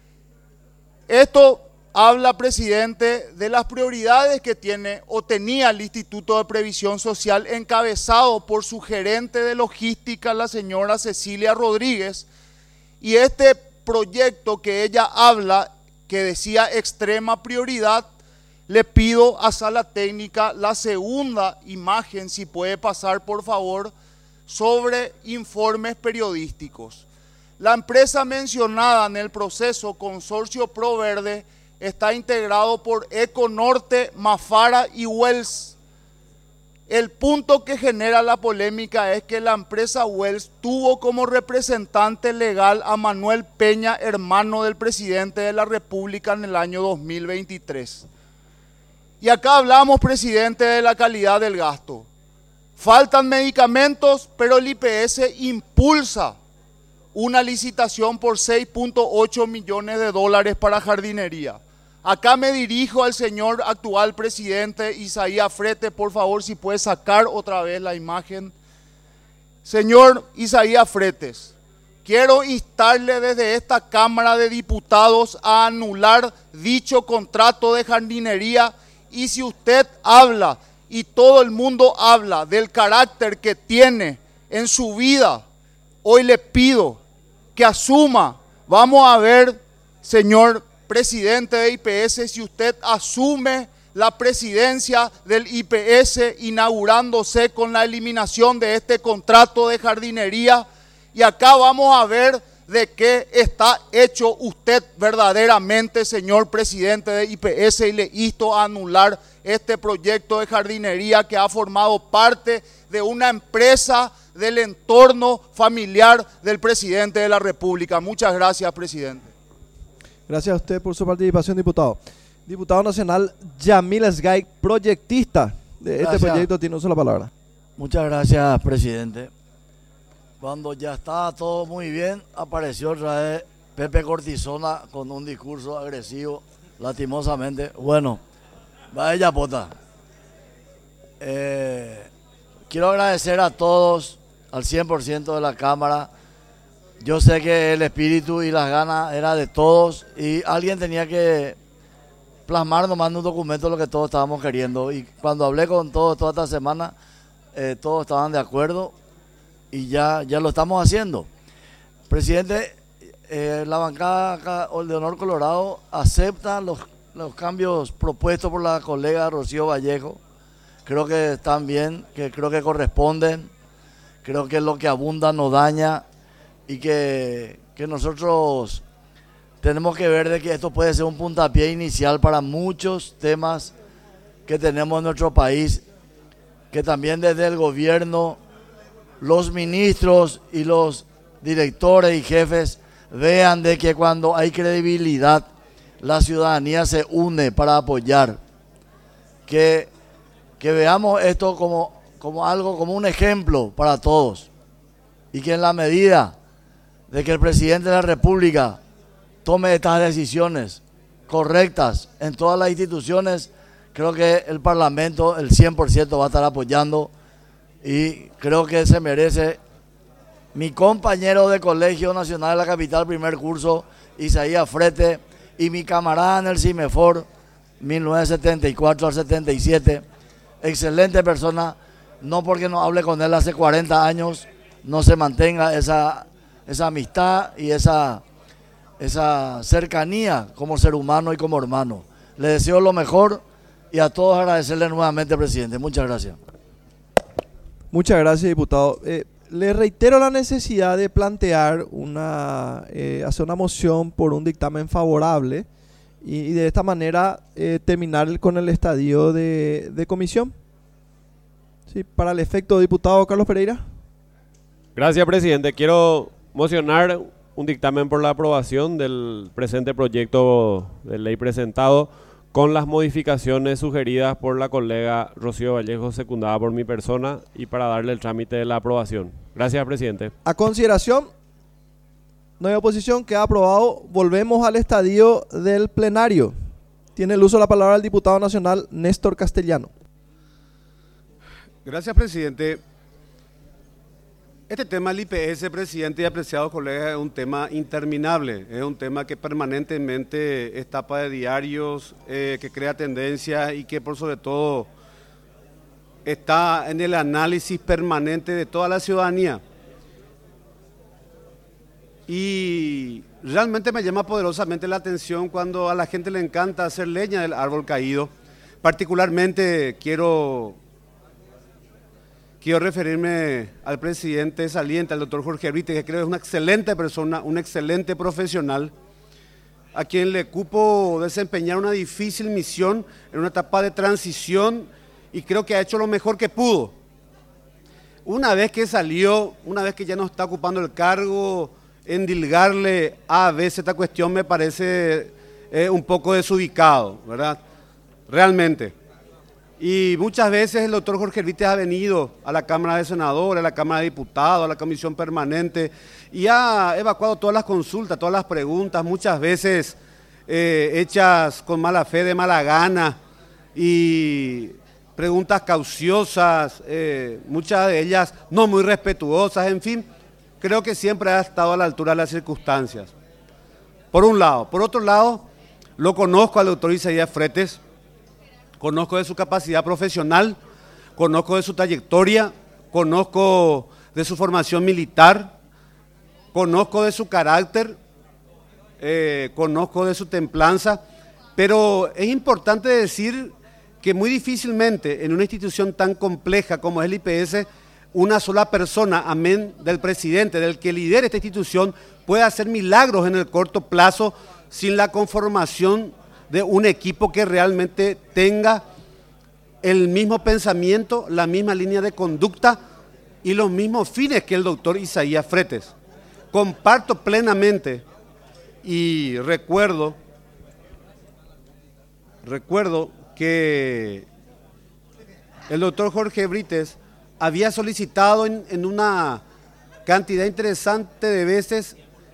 O: Esto habla, presidente, de las prioridades que tiene o tenía el Instituto de Previsión Social, encabezado por su gerente de logística, la señora Cecilia Rodríguez, y este proyecto que ella habla, que decía extrema prioridad, le pido a Sala Técnica la segunda imagen, si puede pasar por favor, sobre informes periodísticos. La empresa mencionada en el proceso, Consorcio Proverde, está integrado por Econorte, Mafara y Wells. El punto que genera la polémica es que la empresa Wells tuvo como representante legal a Manuel Peña, hermano del presidente de la República, en el año dos mil veintitrés. Y acá hablamos, presidente, de la calidad del gasto. Faltan medicamentos, pero el I P S impulsa una licitación por seis punto ocho millones de dólares para jardinería. Acá me dirijo al señor actual presidente Isaías Fretes, por favor, si puede sacar otra vez la imagen. Señor Isaías Fretes, quiero instarle desde esta Cámara de Diputados a anular dicho contrato de jardinería, y si usted habla y todo el mundo habla del carácter que tiene en su vida, hoy le pido que asuma. Vamos a ver, señor presidente de I P S, si usted asume la presidencia del I P S, inaugurándose con la eliminación de este contrato de jardinería. Y acá vamos a ver de qué está hecho usted verdaderamente, señor presidente de I P S, y le insto a anular este proyecto de jardinería que ha formado parte de una empresa del entorno familiar del presidente de la República. Muchas gracias, presidente.
B: Gracias a usted por su participación, diputado. Diputado nacional Yamil Esgay, proyectista de este
P: Gracias.
B: proyecto, tiene uso la palabra.
P: Muchas gracias, presidente. Cuando ya estaba todo muy bien, apareció otra vez Pepe Cortisona con un discurso agresivo, lastimosamente. Bueno, vaya pota. Eh, quiero agradecer a todos, al cien por ciento de la Cámara. Yo sé que el espíritu y las ganas era de todos y alguien tenía que plasmar nomás en un documento lo que todos estábamos queriendo. Y cuando hablé con todos toda esta semana, eh, todos estaban de acuerdo y ya, ya lo estamos haciendo. Presidente, eh, la bancada de Honor Colorado acepta los, los cambios propuestos por la colega Rocío Vallejo. Creo que están bien, que creo que corresponden. Creo que lo que abunda no daña. Y que, que nosotros tenemos que ver de que esto puede ser un puntapié inicial para muchos temas que tenemos en nuestro país, que también desde el gobierno, los ministros y los directores y jefes vean de que cuando hay credibilidad, la ciudadanía se une para apoyar, que, que veamos esto como, como algo, como un ejemplo para todos, y que en la medida de que el presidente de la República tome estas decisiones correctas en todas las instituciones, creo que el Parlamento el cien por ciento va a estar apoyando y creo que se merece mi compañero de Colegio Nacional de la Capital, primer curso, Isaías Fretes, y mi camarada en el CIMEFOR, mil novecientos setenta y cuatro al setenta y siete, excelente persona, no porque no hable con él hace cuarenta años, no se mantenga esa... esa amistad y esa, esa cercanía como ser humano y como hermano. Le deseo lo mejor y a todos agradecerle nuevamente, presidente. Muchas gracias.
B: Muchas gracias, diputado. Eh, le reitero la necesidad de plantear una, eh, hacer una moción por un dictamen favorable y, y de esta manera eh, terminar con el estadio de, de comisión. Sí, para el efecto, diputado Carlos Pereira.
E: Gracias, presidente. Quiero mocionar un dictamen por la aprobación del presente proyecto de ley presentado con las modificaciones sugeridas por la colega Rocío Vallejo, secundada por mi persona, y para darle el trámite de la aprobación. Gracias, presidente.
B: A consideración, no hay oposición, queda aprobado. Volvemos al estadio del plenario. Tiene el uso de la palabra el diputado nacional Néstor Castellano.
Q: Gracias, presidente. Este tema del I P S, presidente y apreciados colegas, es un tema interminable, es un tema que permanentemente es tapa de diarios, eh, que crea tendencias y que por sobre todo está en el análisis permanente de toda la ciudadanía. Y realmente me llama poderosamente la atención cuando a la gente le encanta hacer leña del árbol caído. Particularmente quiero... Quiero referirme al presidente saliente, al doctor Jorge Brites, que creo es una excelente persona, un excelente profesional, a quien le cupo desempeñar una difícil misión en una etapa de transición y creo que ha hecho lo mejor que pudo. Una vez que salió, una vez que ya no está ocupando el cargo, endilgarle a veces esta cuestión me parece eh, un poco desubicado, ¿verdad? Realmente. Y muchas veces el doctor Jorge Brites ha venido a la Cámara de Senadores, a la Cámara de Diputados, a la Comisión Permanente y ha evacuado todas las consultas, todas las preguntas, muchas veces eh, hechas con mala fe, de mala gana y preguntas cauciosas, eh, muchas de ellas no muy respetuosas, en fin, creo que siempre ha estado a la altura de las circunstancias. Por un lado. Por otro lado, lo conozco al doctor Isaías Fretes. Conozco de su capacidad profesional, conozco de su trayectoria, conozco de su formación militar, conozco de su carácter, eh, conozco de su templanza, pero es importante decir que muy difícilmente en una institución tan compleja como es el I P S, una sola persona, amén del presidente, del que lidera esta institución, puede hacer milagros en el corto plazo sin la conformación de un equipo que realmente tenga el mismo pensamiento, la misma línea de conducta y los mismos fines que el doctor Isaías Fretes. Comparto plenamente y recuerdo, recuerdo que el doctor Jorge Brites había solicitado en, en una cantidad interesante de veces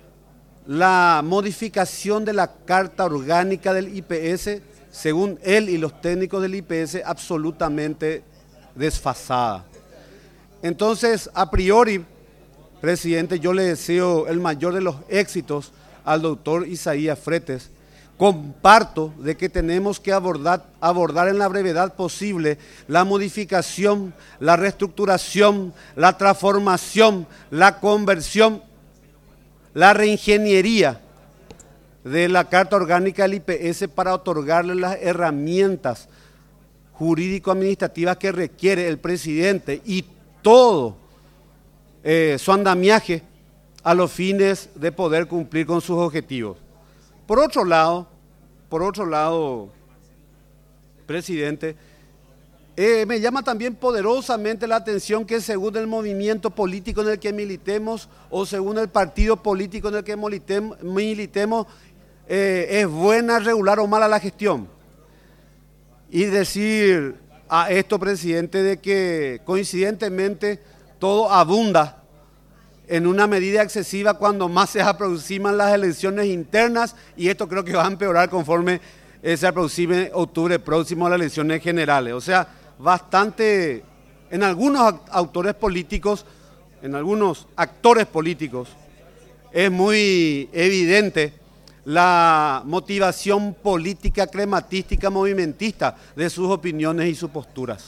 Q: la modificación de la Carta Orgánica del I P S, según él y los técnicos del I P S, absolutamente desfasada. Entonces, a priori, presidente, yo le deseo el mayor de los éxitos al doctor Isaías Fretes. Comparto de que tenemos que abordar, abordar en la brevedad posible la modificación, la reestructuración, la transformación, la conversión, la reingeniería de la Carta Orgánica del I P S para otorgarle las herramientas jurídico-administrativas que requiere el presidente y todo eh, su andamiaje a los fines de poder cumplir con sus objetivos. Por otro lado, por otro lado, presidente, Eh, me llama también poderosamente la atención que según el movimiento político en el que militemos o según el partido político en el que militemos, militemos eh, es buena, regular o mala la gestión. Y decir a esto, presidente, de que coincidentemente todo abunda en una medida excesiva cuando más se aproximan las elecciones internas y esto creo que va a empeorar conforme eh, se aproxime octubre próximo a las elecciones generales. O sea, bastante, en algunos autores políticos, en algunos actores políticos, es muy evidente la motivación política, crematística, movimentista de sus opiniones y sus posturas.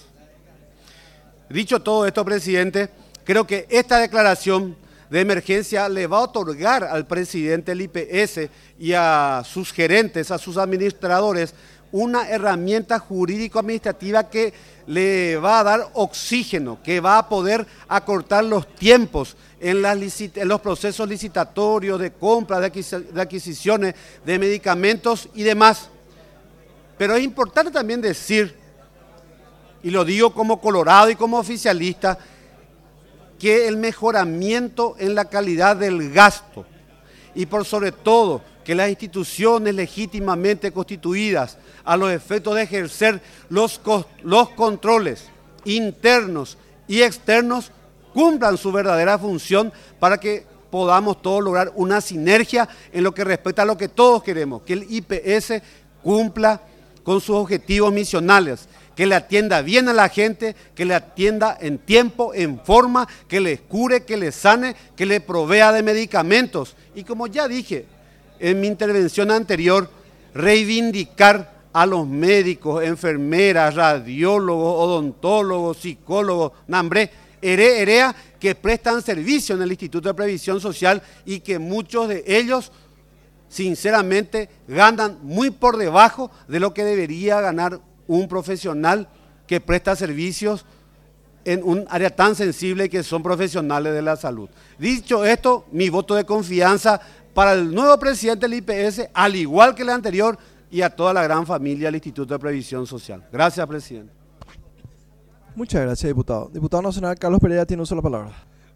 Q: Dicho todo esto, presidente, creo que esta declaración de emergencia le va a otorgar al presidente del I P S y a sus gerentes, a sus administradores, una herramienta jurídico-administrativa que le va a dar oxígeno, que va a poder acortar los tiempos en, las en los procesos licitatorios de compra, de, adquis de adquisiciones de medicamentos y demás. Pero es importante también decir y lo digo como colorado y como oficialista, que el mejoramiento en la calidad del gasto y por sobre todo que las instituciones legítimamente constituidas a los efectos de ejercer los, los controles internos y externos cumplan su verdadera función para que podamos todos lograr una sinergia en lo que respecta a lo que todos queremos, que el I P S cumpla con sus objetivos misionales, que le atienda bien a la gente, que le atienda en tiempo, en forma, que le cure, que le sane, que le provea de medicamentos. Y como ya dije en mi intervención anterior, reivindicar a los médicos, enfermeras, radiólogos, odontólogos, psicólogos, nambre, ere, erea, que prestan servicio en el Instituto de Previsión Social y que muchos de ellos sinceramente ganan muy por debajo de lo que debería ganar un profesional que presta servicios en un área tan sensible que son profesionales de la salud. Dicho esto, mi voto de confianza para el nuevo presidente del I P S, al igual que el anterior, y a toda la gran familia del Instituto de Previsión Social. Gracias, presidente.
B: Muchas gracias, diputado. Diputado nacional Carlos Pereira tiene uso de la palabra.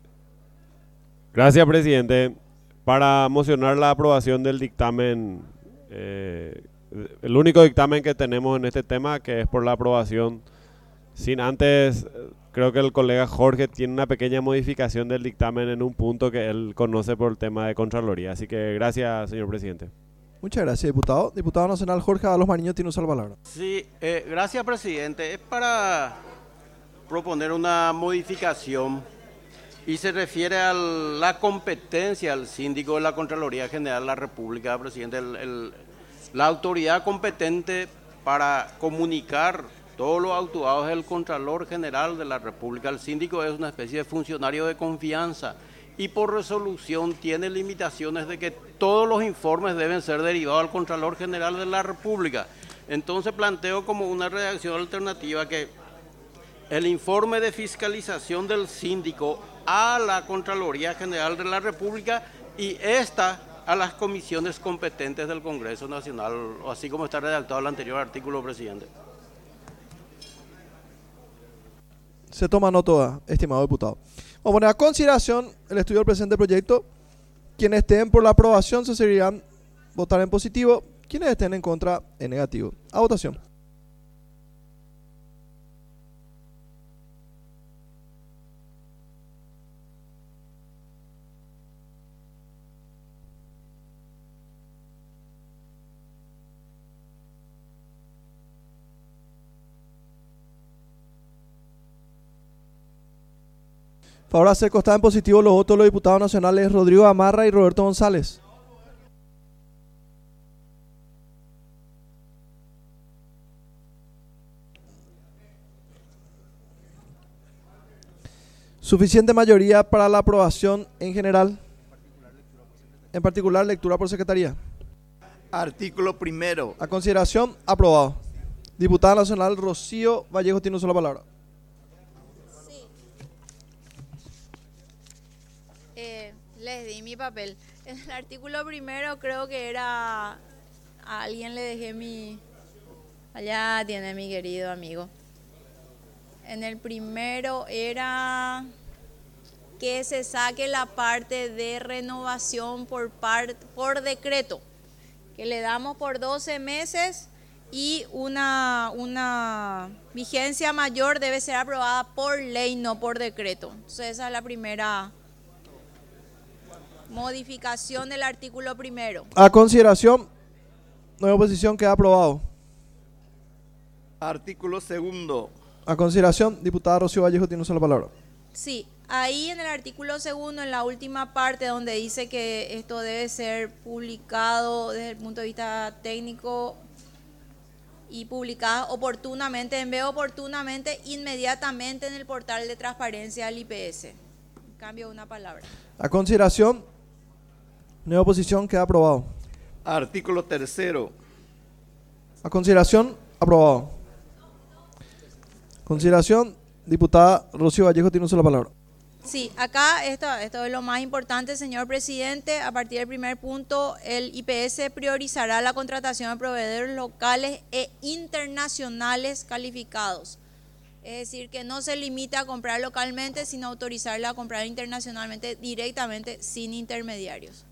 E: Gracias, presidente. Para mocionar la aprobación del dictamen, eh, el único dictamen que tenemos en este tema, que es por la aprobación, sin antes, creo que el colega Jorge tiene una pequeña modificación del dictamen en un punto que él conoce por el tema de Contraloría. Así que gracias, señor presidente.
B: Muchas gracias, diputado. Diputado nacional Jorge Avalos Mariño tiene uso de la palabra.
R: Sí, eh, gracias, presidente. Es para proponer una modificación y se refiere a la competencia al síndico de la Contraloría General de la República, presidente. El, el, la autoridad competente para comunicar todos los actuados del Contralor General de la República. El síndico es una especie de funcionario de confianza y por resolución tiene limitaciones de que todos los informes deben ser derivados al Contralor General de la República. Entonces planteo como una redacción alternativa que el informe de fiscalización del síndico a la Contraloría General de la República y esta a las comisiones competentes del Congreso Nacional, así como está redactado el anterior artículo, presidente.
B: Se toma nota, estimado diputado. Vamos a poner a consideración el estudio del presente proyecto. Quienes estén por la aprobación se seguirán votar en positivo, quienes estén en contra en negativo. A votación. Favor a hacer constar en positivo los votos de los diputados nacionales Rodrigo Amarra y Roberto González. Suficiente mayoría para la aprobación en general. En particular, lectura por secretaría.
A: Artículo primero.
B: A consideración, aprobado. Diputada nacional Rocío Vallejo tiene una sola palabra.
D: Les di mi papel. En el artículo primero creo que era... A alguien le dejé mi... Allá tiene mi querido amigo. En el primero era... que se saque la parte de renovación por, par, por decreto. Que le damos por doce meses y una, una vigencia mayor debe ser aprobada por ley, no por decreto. Entonces esa es la primera... modificación del artículo primero.
B: A consideración, nueva oposición queda aprobado.
A: Artículo segundo.
B: A consideración, diputada Rocío Vallejo tiene una sola palabra.
D: Sí, ahí en el artículo segundo, en la última parte donde dice que esto debe ser publicado desde el punto de vista técnico y publicado oportunamente, en vez de oportunamente, inmediatamente en el portal de transparencia del I P S. Cambio una palabra.
B: A consideración, nueva oposición queda aprobado.
A: Artículo tercero.
B: A consideración, aprobado. Consideración, diputada Rocío Vallejo tiene una sola palabra.
D: Sí, acá esto, esto es lo más importante, señor presidente. A partir del primer punto, el I P S priorizará la contratación de proveedores locales e internacionales calificados Es decir, que no se limita a comprar localmente, sino autorizarla a comprar internacionalmente directamente sin intermediarios.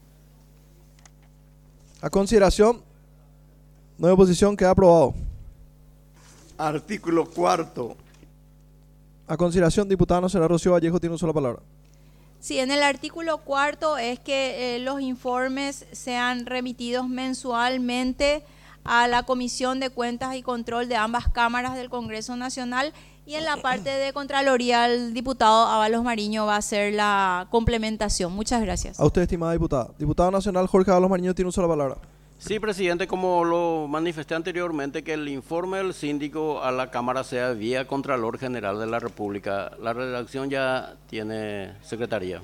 B: A consideración, no hay oposición, queda aprobado.
A: Artículo cuarto.
B: A consideración, diputada nacional Rocío Vallejo tiene una sola palabra.
D: Sí, en el artículo cuarto es que eh, los informes sean remitidos mensualmente a la Comisión de Cuentas y Control de ambas cámaras del Congreso Nacional, y en la parte de Contraloría el diputado Ábalos Mariño va a hacer la complementación. Muchas gracias.
B: A usted, estimada diputada. Diputado nacional Jorge Ábalos Mariño tiene una sola palabra.
R: Sí, presidente, como lo manifesté anteriormente, que el informe del síndico a la Cámara sea vía Contralor General de la República. La redacción ya tiene secretaría.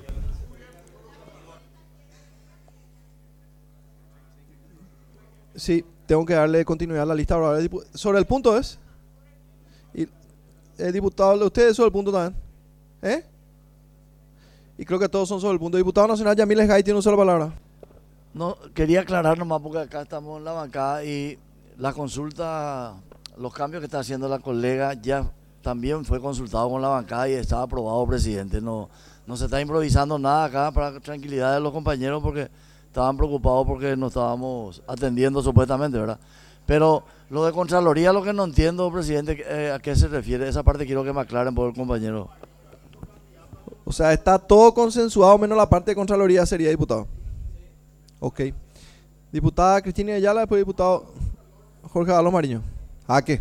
B: Sí, tengo que darle continuidad a la lista. Sobre el punto es... Y el diputado de ustedes sobre el punto también. ¿Eh? Y creo que todos son sobre el punto. Diputado nacional Yamil Esgay tiene una sola palabra.
P: No, quería aclarar nomás porque acá estamos en la bancada y la consulta, los cambios que está haciendo la colega ya también fue consultado con la bancada y está aprobado, presidente. No, no se está improvisando nada acá, para tranquilidad de los compañeros, porque estaban preocupados porque no estábamos atendiendo supuestamente, ¿verdad? Pero lo de Contraloría, lo que no entiendo, presidente, eh, ¿a qué se refiere? Esa parte quiero que me aclaren por el compañero.
B: O sea, está todo consensuado menos la parte de Contraloría, sería, diputado. Ok. Diputada Cristina Ayala, después diputado Jorge Ábalos Mariño. ¿A qué?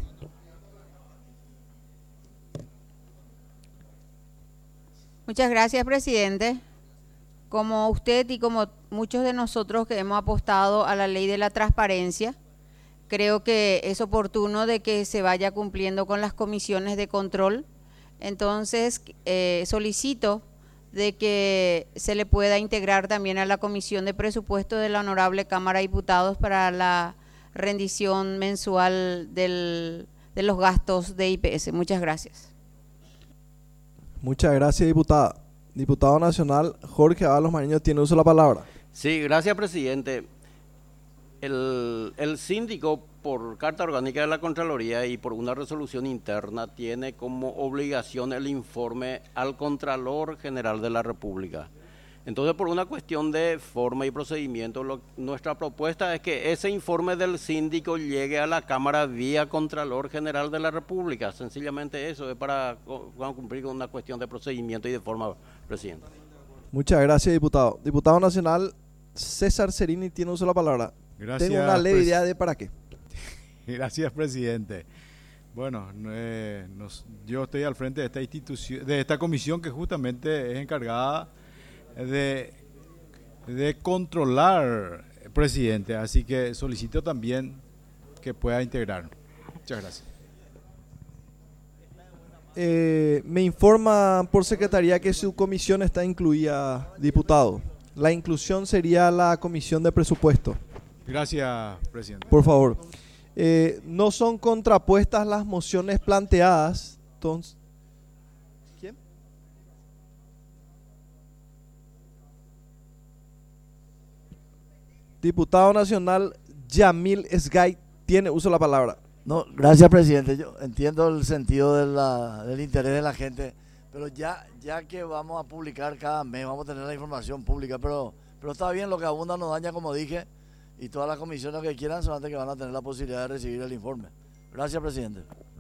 F: Muchas gracias, presidente. Como usted y como muchos de nosotros que hemos apostado a la ley de la transparencia, creo que es oportuno de que se vaya cumpliendo con las comisiones de control. Entonces, eh, solicito de que se le pueda integrar también a la Comisión de Presupuesto de la Honorable Cámara de Diputados para la rendición mensual del, de los gastos de I P S. Muchas gracias.
B: Muchas gracias, diputada. Diputado nacional Jorge Ábalos Mariño tiene uso de la palabra.
R: Sí, gracias, presidente. El, el síndico, por carta orgánica de la Contraloría y por una resolución interna, tiene como obligación el informe al Contralor General de la República. Entonces, por una cuestión de forma y procedimiento, lo, nuestra propuesta es que ese informe del síndico llegue a la Cámara vía Contralor General de la República. Sencillamente eso, es para cumplir con una cuestión de procedimiento y de forma, presidente.
B: Muchas gracias, diputado. Diputado nacional César Cerini tiene uso de la palabra.
S: Gracias,
B: Tengo una leve idea de para qué.
S: Gracias, presidente. Bueno, eh, nos, yo estoy al frente de esta institución, de esta comisión que justamente es encargada de, de controlar, presidente. Así que solicito también que pueda integrar. Muchas gracias.
B: Eh, me informa por secretaría que su comisión está incluida, diputado. La inclusión sería la comisión de presupuesto.
S: Gracias, presidente.
B: Por favor. Eh, no son contrapuestas las mociones planteadas. Entonces, ¿quién? Diputado nacional Yamil Esgay tiene uso de la palabra.
P: No, gracias, presidente. Yo entiendo el sentido de la, del interés de la gente, pero ya, ya que vamos a publicar cada mes, vamos a tener la información pública, pero, pero está bien, lo que abunda no daña, como dije. Y todas las comisiones que quieran solamente que van a tener la posibilidad de recibir el informe. Gracias, presidente.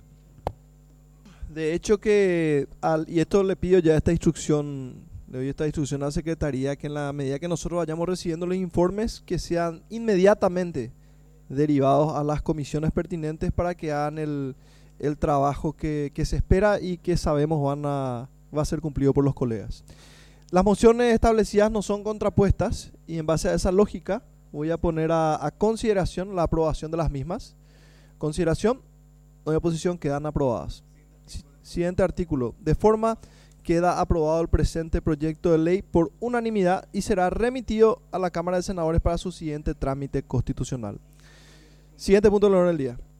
B: De hecho que, al, y esto le pido ya esta instrucción, le doy esta instrucción a la Secretaría, que en la medida que nosotros vayamos recibiendo los informes, que sean inmediatamente derivados a las comisiones pertinentes para que hagan el, el trabajo que, que se espera y que sabemos van a, va a ser cumplido por los colegas. Las mociones establecidas no son contrapuestas y en base a esa lógica voy a poner a, a consideración la aprobación de las mismas. Consideración, no hay oposición, quedan aprobadas. Siguiente artículo. De forma queda aprobado el presente proyecto de ley por unanimidad y será remitido a la Cámara de Senadores para su siguiente trámite constitucional. Siguiente punto del orden del día.